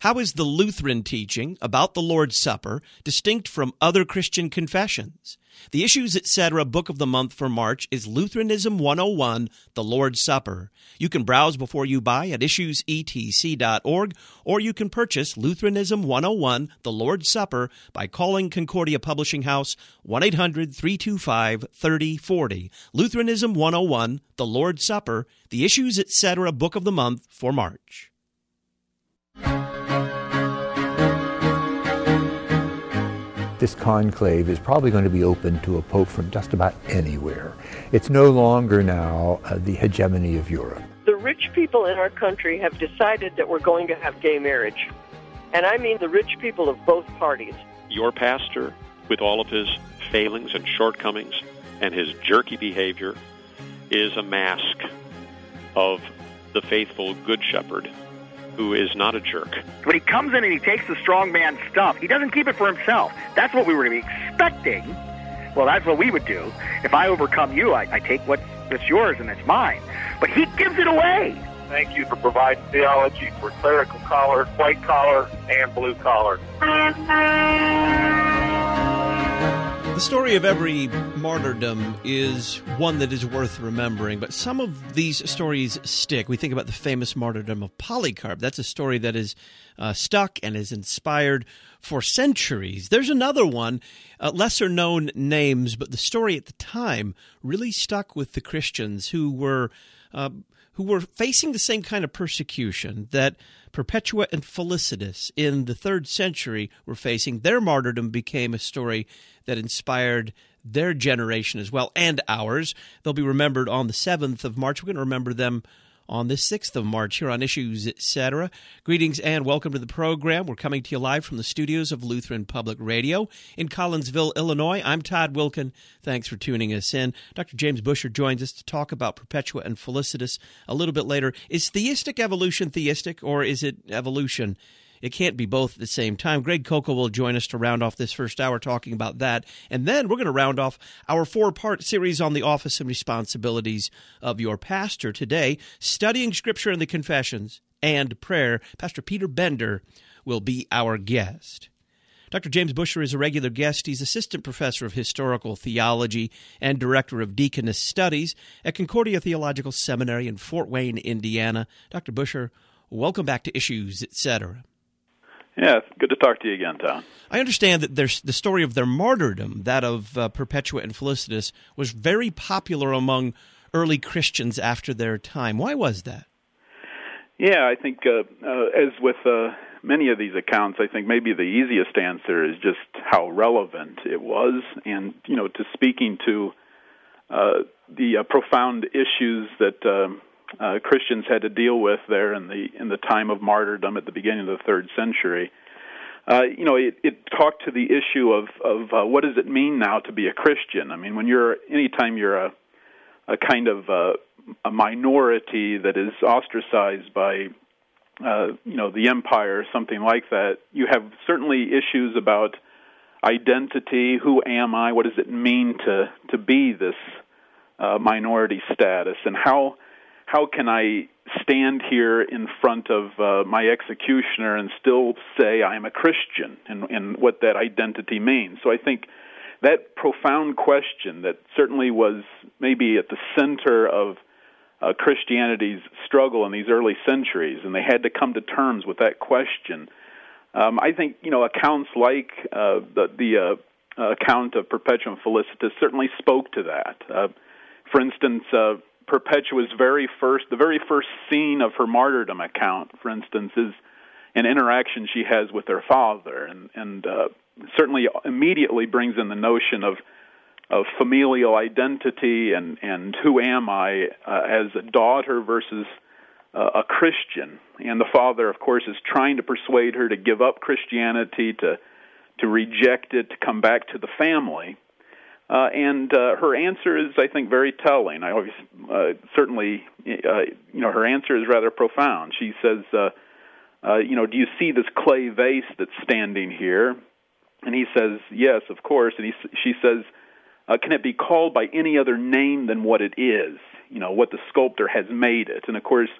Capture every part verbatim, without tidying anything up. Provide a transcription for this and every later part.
How is the Lutheran teaching about the Lord's Supper distinct from other Christian confessions? The Issues Etc. Book of the Month for March is Lutheranism one oh one, The Lord's Supper. You can browse before you buy at issues e t c dot org, or you can purchase Lutheranism one oh one, The Lord's Supper by calling Concordia Publishing House one eight hundred, three two five, three oh four oh. Lutheranism one oh one, The Lord's Supper, The Issues Etc. Book of the Month for March. This conclave is probably going to be open to a pope from just about anywhere. It's no longer now uh, the hegemony of Europe. The rich people in our country have decided that we're going to have gay marriage. And I mean the rich people of both parties. Your pastor, with all of his failings and shortcomings and his jerky behavior, is a mask of the faithful good shepherd who is not a jerk. When he comes in and he takes the strong man stuff, he doesn't keep it for himself. That's what we were to be expecting. Well, that's what we would do. If I overcome you, I, I take what's, what's yours and it's mine. But he gives it away. Thank you for providing theology for clerical collar, white collar, and blue collar. The story of every martyrdom is one that is worth remembering, but some of these stories stick. We think about the famous martyrdom of Polycarp. That's a story that is uh, stuck and is inspired for centuries. There's another one, uh, lesser-known names, but the story at the time really stuck with the Christians who were uh, who were facing the same kind of persecution that Perpetua and Felicitas in the third century were facing. Their martyrdom became a story that inspired their generation as well, and ours. They'll be remembered on the seventh of March. We're going to remember them on the sixth of March here on Issues Etc. Greetings and welcome to the program. We're coming to you live from the studios of Lutheran Public Radio in Collinsville, Illinois. I'm Todd Wilkin. Thanks for tuning us in. Doctor James Busher joins us to talk about Perpetua and Felicitas a little bit later. Is theistic evolution theistic, or is it evolution? It can't be both at the same time. Greg Coco will join us to round off this first hour talking about that. And then we're going to round off our four-part series on the office and responsibilities of your pastor today, studying Scripture and the Confessions and prayer. Pastor Peter Bender will be our guest. Doctor James Busher is a regular guest. He's assistant professor of historical theology and director of deaconess studies at Concordia Theological Seminary in Fort Wayne, Indiana. Doctor Busher, welcome back to Issues Etc. Yeah, it's good to talk to you again, Tom. I understand that there's the story of their martyrdom, that of uh, Perpetua and Felicitas, was very popular among early Christians after their time. Why was that? Yeah, I think uh, uh, as with uh, many of these accounts, I think maybe the easiest answer is just how relevant it was, and you know, to speaking to uh, the uh, profound issues that Uh, Uh, Christians had to deal with there in the in the time of martyrdom at the beginning of the third century. Uh, you know, it, it talked to the issue of of uh, what does it mean now to be a Christian? I mean, when you're anytime you're a a kind of uh, a minority that is ostracized by uh, you know the empire or something like that, you have certainly issues about identity. Who am I? What does it mean to to be this uh, minority status, and how How can I stand here in front of uh, my executioner and still say I am a Christian, and, and what that identity means? So I think that profound question that certainly was maybe at the center of uh, Christianity's struggle in these early centuries, and they had to come to terms with that question. Um, I think, you know, accounts like uh, the, the uh, account of Perpetua and Felicitas certainly spoke to that. Uh, for instance, uh, Perpetua's very first, the very first scene of her martyrdom account, for instance, is an interaction she has with her father, and, and uh, certainly immediately brings in the notion of of familial identity and, and who am I uh, as a daughter versus uh, a Christian. And the father, of course, is trying to persuade her to give up Christianity, to to reject it, to come back to the family. Uh, and uh, her answer is, I think, very telling. I always uh, certainly, uh, you know, her answer is rather profound. She says, uh, uh, "You know, do you see this clay vase that's standing here?" And he says, "Yes, of course." And he, she says, uh, "Can it be called by any other name than what it is? You know, what the sculptor has made it?" And of course,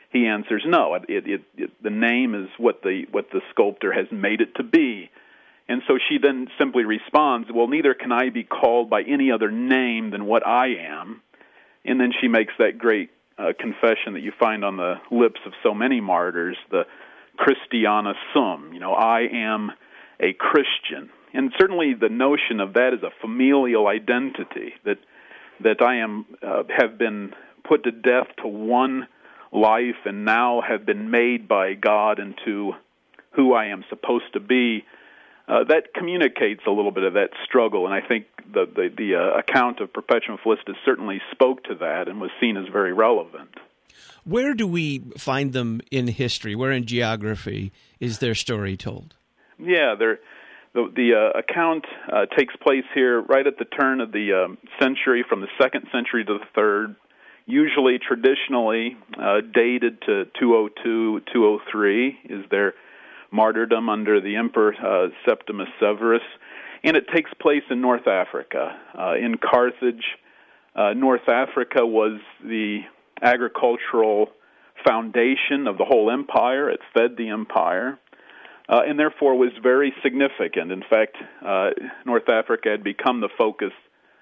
he answers, no, it, it, it, the name is what the what the sculptor has made it to be. And so she then simply responds, well, neither can I be called by any other name than what I am. And then she makes that great uh, confession that you find on the lips of so many martyrs, the Christiana sum, you know, I am a Christian. And certainly the notion of that is a familial identity, that that I am uh, have been put to death to one life and now have been made by God into who I am supposed to be. Uh, that communicates a little bit of that struggle, and I think the the, the uh, account of Perpetuum Felicitas certainly spoke to that and was seen as very relevant. Where do we find them in history? Where in geography is their story told? Yeah, they're, the, the uh, account uh, takes place here right at the turn of the um, century, from the second century to the third, usually traditionally uh, dated to two oh two, two oh three is their martyrdom under the Emperor uh, Septimus Severus, and it takes place in North Africa. Uh, in Carthage, uh, North Africa was the agricultural foundation of the whole empire. It fed the empire, uh, and therefore was very significant. In fact, uh, North Africa had become the focus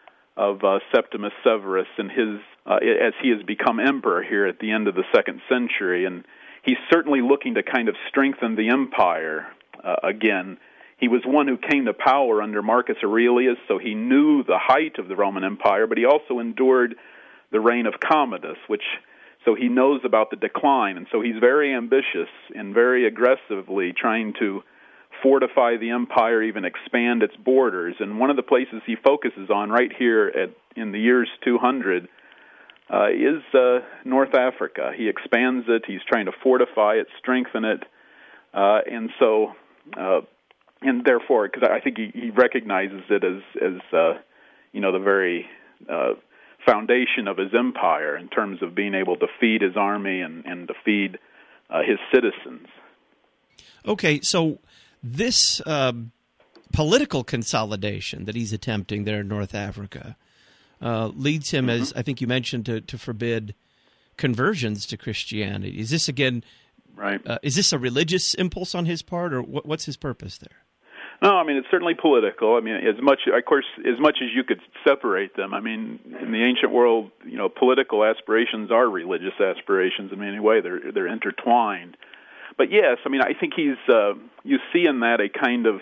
of uh, Septimus Severus and his uh, as he has become emperor here at the end of the second century, and he's certainly looking to kind of strengthen the empire uh, again. He was one who came to power under Marcus Aurelius, so he knew the height of the Roman Empire, but he also endured the reign of Commodus, which so he knows about the decline, and so he's very ambitious and very aggressively trying to fortify the empire, even expand its borders. And one of the places he focuses on right here at, in the years two hundred uh, is uh, North Africa. He expands it. He's trying to fortify it, strengthen it, uh, and so, uh, and therefore, because I think he, he recognizes it as, as uh, you know, the very uh, foundation of his empire in terms of being able to feed his army and, and to feed uh, his citizens. Okay, so this uh, political consolidation that he's attempting there in North Africa uh, leads him, mm-hmm. as I think you mentioned, to, to forbid conversions to Christianity. Is this, again, right? Uh, is this a religious impulse on his part, or what, what's his purpose there? No, I mean, it's certainly political. I mean, as much, of course, as much as you could separate them. I mean, in the ancient world, you know, political aspirations are religious aspirations in many ways. They're, they're intertwined. But yes, I mean, I think he's, uh, you see in that a kind of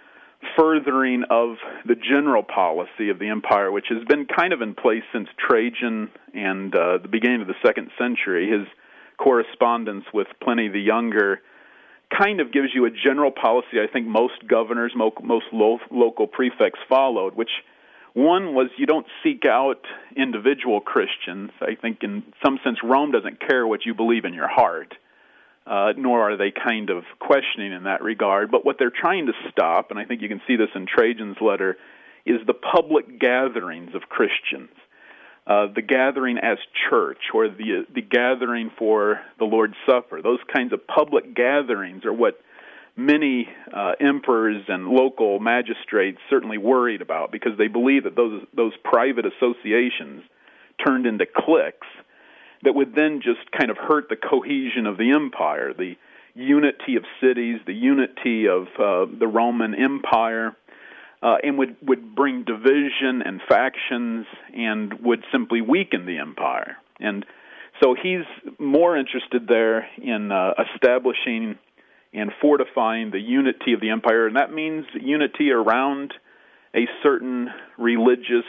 furthering of the general policy of the empire, which has been kind of in place since Trajan and uh, the beginning of the second century. His correspondence with Pliny the Younger kind of gives you a general policy I think most governors, most lo- local prefects followed, which one was you don't seek out individual Christians. I think in some sense Rome doesn't care what you believe in your heart. Uh, nor are they kind of questioning in that regard. But what they're trying to stop, and I think you can see this in Trajan's letter, is the public gatherings of Christians. Uh, the gathering as church, or the the gathering for the Lord's Supper. Those kinds of public gatherings are what many uh, emperors and local magistrates certainly worried about, because they believe that those those private associations turned into cliques that would then just kind of hurt the cohesion of the empire, the unity of cities, the unity of uh, the Roman Empire, uh, and would, would bring division and factions and would simply weaken the empire. And so he's more interested there in uh, establishing and fortifying the unity of the empire, and that means unity around a certain religious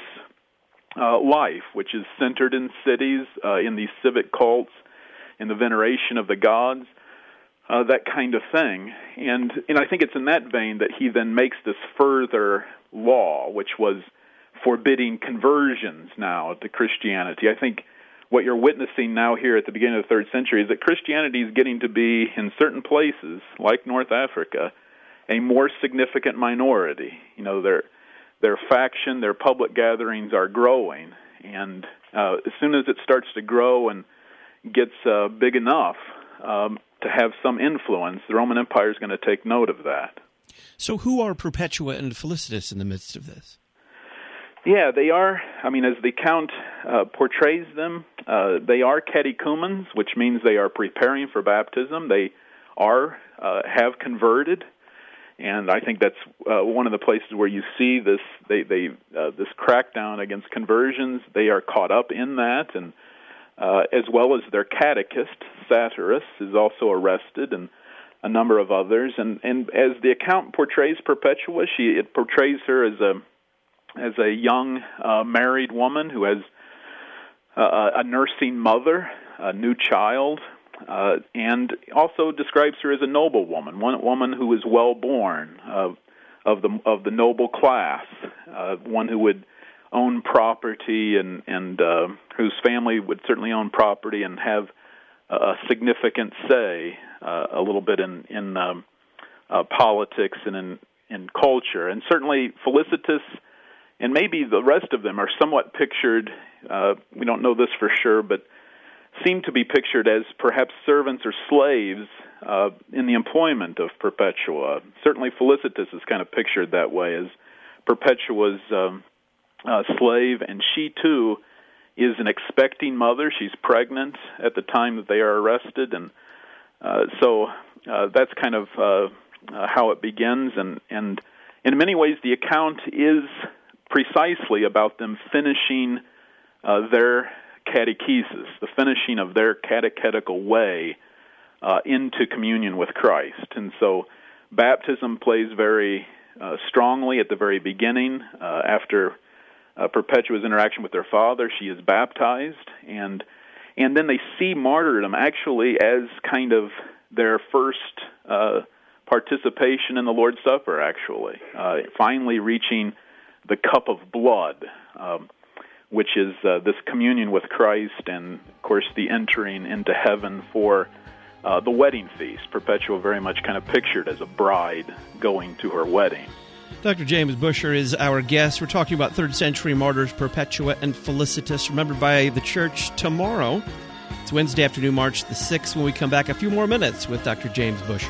Uh, life, which is centered in cities, uh, in these civic cults, in the veneration of the gods, uh, that kind of thing. And and I think it's in that vein that he then makes this further law, which was forbidding conversions now to Christianity. I think what you're witnessing now here at the beginning of the third century is that Christianity is getting to be, in certain places, like North Africa, a more significant minority. You know, they're Their faction, their public gatherings are growing, and uh, as soon as it starts to grow and gets uh, big enough um, to have some influence, the Roman Empire is going to take note of that. So who are Perpetua and Felicitas in the midst of this? Yeah, they are. I mean, as the account uh, portrays them, uh, they are catechumens, which means they are preparing for baptism. They are uh, have converted, and I think that's uh, one of the places where you see this. They, they uh, this crackdown against conversions. They are caught up in that, and uh, as well as their catechist, Satyrus, is also arrested, and a number of others. And, and as the account portrays Perpetua, she it portrays her as a as a young uh, married woman who has uh, a nursing mother, a new child, uh, and also describes her as a noble woman, one woman who is well born, uh, of the of the noble class, uh, one who would own property and and uh, whose family would certainly own property and have a significant say, uh, a little bit in in um, uh, politics and in in culture, and certainly Felicitas. And maybe the rest of them are somewhat pictured, uh, we don't know this for sure, but seem to be pictured as perhaps servants or slaves uh, in the employment of Perpetua. Certainly Felicitas is kind of pictured that way as Perpetua's um, uh, slave, and she too is an expecting mother. She's pregnant at the time that they are arrested, and uh, so uh, that's kind of uh, uh, how it begins. And, and in many ways the account is precisely about them finishing uh, their catechesis, the finishing of their catechetical way uh, into communion with Christ. And so baptism plays very uh, strongly at the very beginning. Uh, after uh, Perpetua's interaction with their father, she is baptized, and and then they see martyrdom actually as kind of their first uh, participation in the Lord's Supper, actually, uh, finally reaching the cup of blood, um, which is uh, this communion with Christ, and, of course, the entering into heaven for uh, the wedding feast. Perpetua very much kind of pictured as a bride going to her wedding. Doctor James Busher is our guest. We're talking about third century martyrs Perpetua and Felicitas, remembered by the Church tomorrow. It's Wednesday afternoon, March the sixth, when we come back a few more minutes with Doctor James Busher.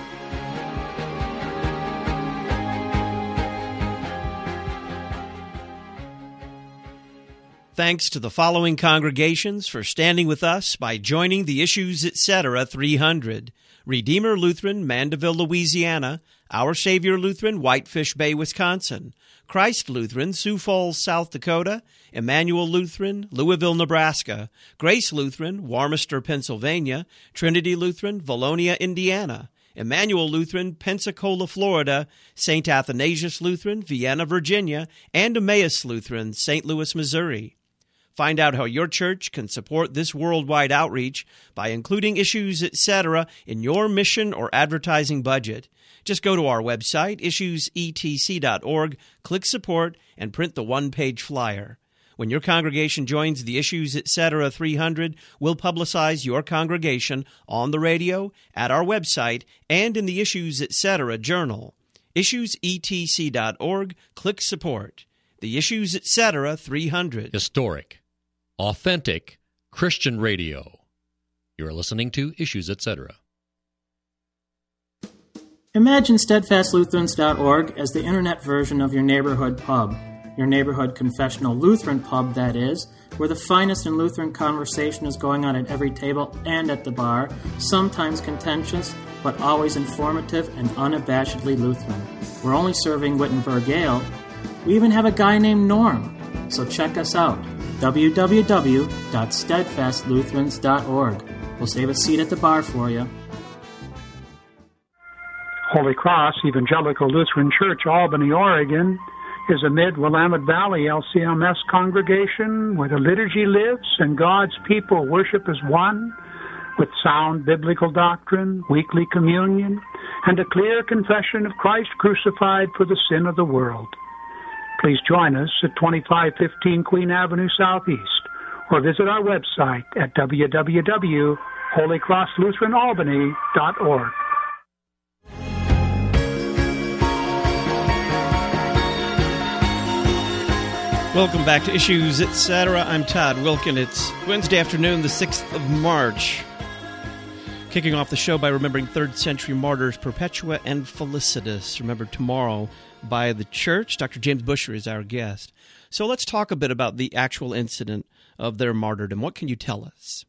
Thanks to the following congregations for standing with us by joining the Issues Etc. three hundred. Redeemer Lutheran, Mandeville, Louisiana. Our Savior Lutheran, Whitefish Bay, Wisconsin. Christ Lutheran, Sioux Falls, South Dakota. Emmanuel Lutheran, Louisville, Nebraska. Grace Lutheran, Warmester, Pennsylvania. Trinity Lutheran, Valonia, Indiana. Emmanuel Lutheran, Pensacola, Florida. Saint Athanasius Lutheran, Vienna, Virginia. And Emmaus Lutheran, Saint Louis, Missouri. Find out how your church can support this worldwide outreach by including Issues Etc. in your mission or advertising budget. Just go to our website, issues e t c dot org, click Support, and print the one-page flyer. When your congregation joins the Issues Etc. three hundred, we'll publicize your congregation on the radio, at our website, and in the Issues Etc. journal. issues e t c dot org, click Support. The Issues Etc. three hundred. Historic, authentic Christian radio. You're listening to Issues Etc. Imagine steadfast lutherans dot org as the internet version of your neighborhood pub. Your neighborhood confessional Lutheran pub, that is, where the finest in Lutheran conversation is going on at every table and at the bar, sometimes contentious, but always informative and unabashedly Lutheran. We're only serving Wittenberg Ale. We even have a guy named Norm. So check us out, w w w dot steadfast lutherans dot org. We'll save a seat at the bar for you. Holy Cross Evangelical Lutheran Church, Albany, Oregon, is a mid-Willamette Valley L C M S congregation where the liturgy lives and God's people worship as one, with sound biblical doctrine, weekly communion, and a clear confession of Christ crucified for the sin of the world. Please join us at twenty-five fifteen Queen Avenue Southeast, or visit our website at w w w dot holy cross lutheran albany dot org. Welcome back to Issues Etc. I'm Todd Wilkin. It's Wednesday afternoon, the sixth of March. Kicking off the show by remembering third century martyrs Perpetua and Felicitas, remembered tomorrow by the church. Doctor James Busher is our guest. So let's talk a bit about the actual incident of their martyrdom. What can you tell us?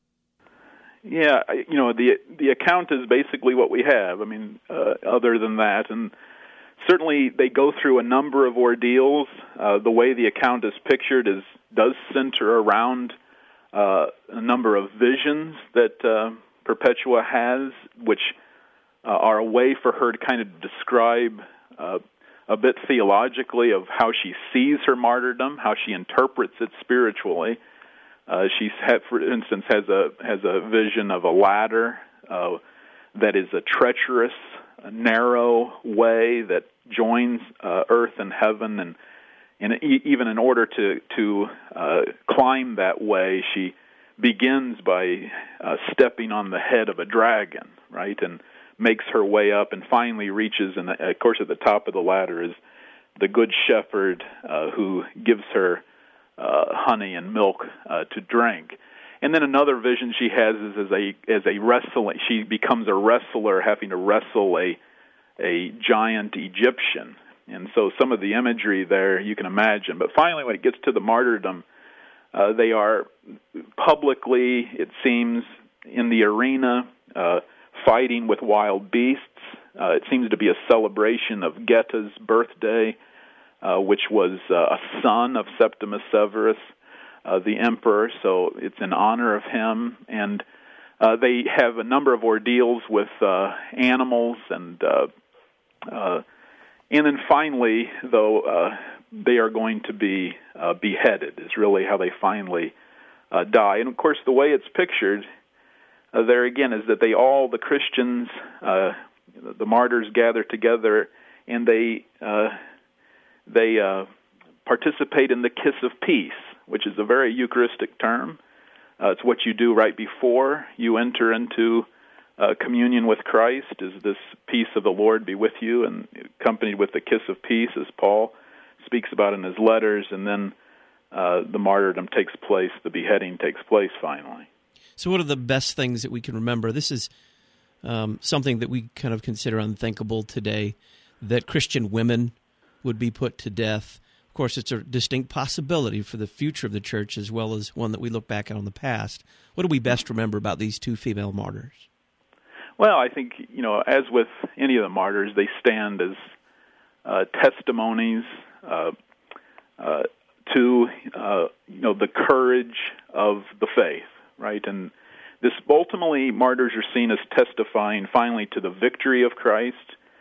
Yeah, you know, the the account is basically what we have. I mean, uh, other than that, and certainly they go through a number of ordeals. Uh, the way the account is pictured is does center around uh, a number of visions that uh, Perpetua has, which uh, are a way for her to kind of describe uh, a bit theologically of how she sees her martyrdom, how she interprets it spiritually. Uh, she, for instance, has a has a vision of a ladder uh, that is a treacherous, a narrow way that joins uh, earth and heaven, and and even in order to to uh, climb that way, she begins by uh, stepping on the head of a dragon, right, and makes her way up, and finally reaches, and of course at the top of the ladder is the good shepherd uh, who gives her uh, honey and milk uh, to drink. And then another vision she has is as a as a wrestling. She becomes a wrestler, having to wrestle a a giant Egyptian. And so some of the imagery there you can imagine. But finally, when it gets to the martyrdom, uh, they are publicly, it seems, in the arena, uh, fighting with wild beasts. Uh, it seems to be a celebration of Geta's birthday, uh, which was uh, a son of Septimus Severus, uh, the emperor, so it's in honor of him. And uh, they have a number of ordeals with uh, animals, and uh, uh, and then finally, though, uh, they are going to be uh, beheaded, is really how they finally uh, die. And, of course, the way it's pictured uh, there again is that they all, the Christians, uh, the martyrs gather together, and they uh, they uh, participate in the kiss of peace, which is a very Eucharistic term. Uh, it's what you do right before you enter into uh, communion with Christ, is this peace of the Lord be with you, and accompanied with the kiss of peace, as Paul speaks about in his letters, and then uh, the martyrdom takes place, the beheading takes place finally. So what are the best things that we can remember? This is um, something that we kind of consider unthinkable today, that Christian women would be put to death. Of course, it's a distinct possibility for the future of the church, as well as one that we look back on the past. What do we best remember about these two female martyrs? Well, I think, you know, as with any of the martyrs, they stand as uh, testimonies uh, uh, to, uh, you know, the courage of the faith, right? And this ultimately, martyrs are seen as testifying finally to the victory of Christ,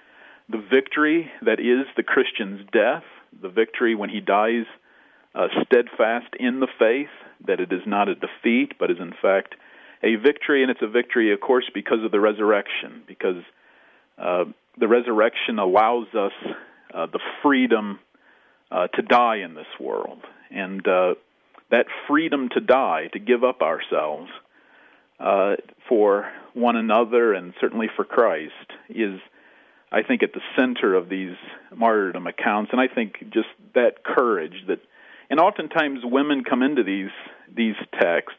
the victory that is the Christian's death, the victory when he dies uh, steadfast in the faith, that it is not a defeat, but is in fact a victory. And it's a victory, of course, because of the resurrection, because uh, the resurrection allows us uh, the freedom uh, to die in this world. And uh, that freedom to die, to give up ourselves uh, for one another and certainly for Christ, is, I think, at the center of these martyrdom accounts. And I think just that courage that, and oftentimes women come into these these texts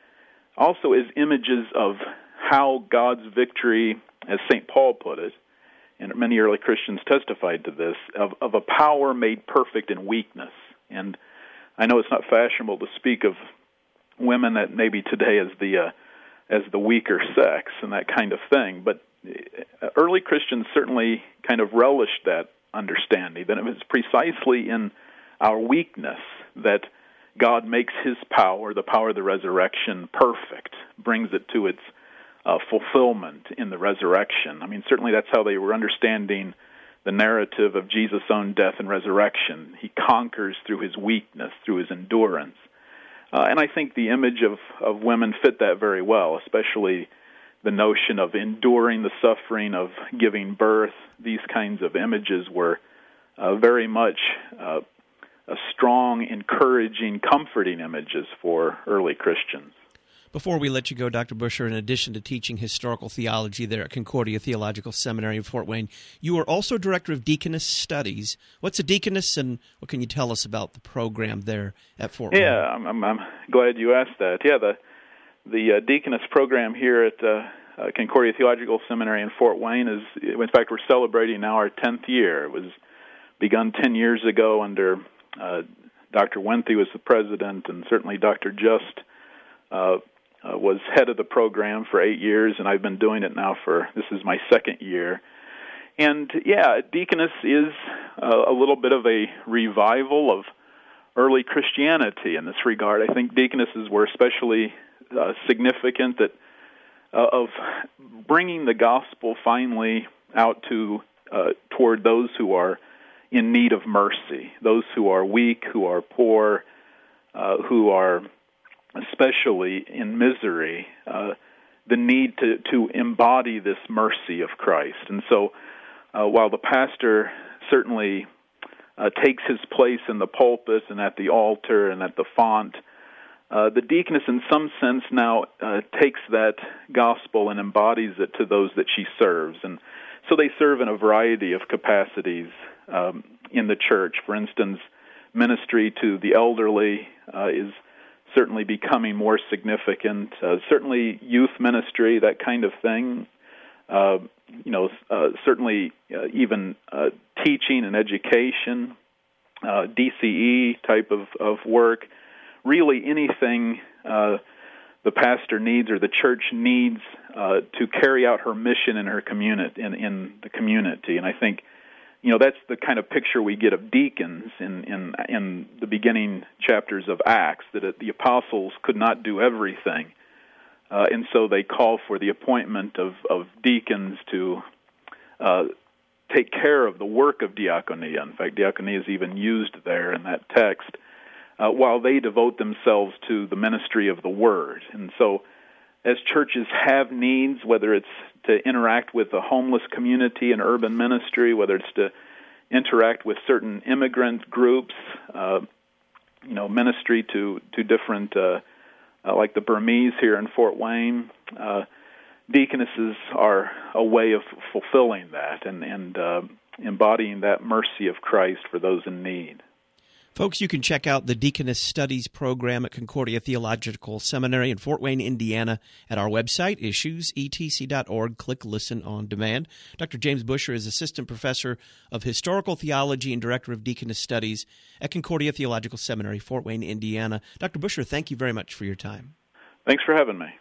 also as images of how God's victory, as Saint Paul put it, and many early Christians testified to this, of, of a power made perfect in weakness. And I know it's not fashionable to speak of women that maybe today as the uh, as the weaker sex and that kind of thing, but early Christians certainly kind of relished that understanding, that it was precisely in our weakness that God makes his power, the power of the resurrection, perfect, brings it to its uh, fulfillment in the resurrection. I mean, certainly that's how they were understanding the narrative of Jesus' own death and resurrection. He conquers through his weakness, through his endurance. Uh, and I think the image of, of women fit that very well, especially the notion of enduring the suffering of giving birth. These kinds of images were uh, very much uh, a strong, encouraging, comforting images for early Christians. Before we let you go, Doctor Busher, in addition to teaching historical theology there at Concordia Theological Seminary in Fort Wayne, you are also director of Deaconess Studies. What's a deaconess, and what can you tell us about the program there at Fort Wayne? Yeah, I'm, I'm, I'm glad you asked that. Yeah, the the uh, Deaconess program here at uh, uh, Concordia Theological Seminary in Fort Wayne is, in fact, we're celebrating now our tenth year. It was begun ten years ago under uh, Doctor Wenthe was the president, and certainly Doctor Just uh, uh, was head of the program for eight years, and I've been doing it now for, this is my second year. And, yeah, Deaconess is uh, a little bit of a revival of early Christianity in this regard. I think deaconesses were especially uh, significant that uh, of bringing the gospel finally out to uh, toward those who are in need of mercy, those who are weak, who are poor, uh, who are especially in misery, uh, the need to, to embody this mercy of Christ. And so uh, while the pastor certainly uh, takes his place in the pulpit and at the altar and at the font, uh, the deaconess in some sense now uh, takes that gospel and embodies it to those that she serves. And so they serve in a variety of capacities um, in the church. For instance, ministry to the elderly uh, is certainly becoming more significant. Uh, certainly youth ministry, that kind of thing. Uh, you know, uh, certainly uh, even uh, teaching and education, uh, D C E type of, of work. Really anything uh, the pastor needs or the church needs uh, to carry out her mission in her community, in, in the community. And I think, you know, that's the kind of picture we get of deacons in in, in the beginning chapters of Acts, that it, the apostles could not do everything. Uh, and so they call for the appointment of, of deacons to uh, take care of the work of diaconia. In fact, diaconia is even used there in that text, uh, while they devote themselves to the ministry of the word. And so as churches have needs, whether it's to interact with the homeless community in urban ministry, whether it's to interact with certain immigrant groups, uh, you know, ministry to, to different uh Uh, like the Burmese here in Fort Wayne, uh, deaconesses are a way of fulfilling that and, and uh, embodying that mercy of Christ for those in need. Folks, you can check out the Deaconess Studies program at Concordia Theological Seminary in Fort Wayne, Indiana, at our website, issues e t c dot org. Click Listen on Demand. Doctor James Buescher is Assistant Professor of Historical Theology and Director of Deaconess Studies at Concordia Theological Seminary, Fort Wayne, Indiana. Doctor Buescher, thank you very much for your time. Thanks for having me.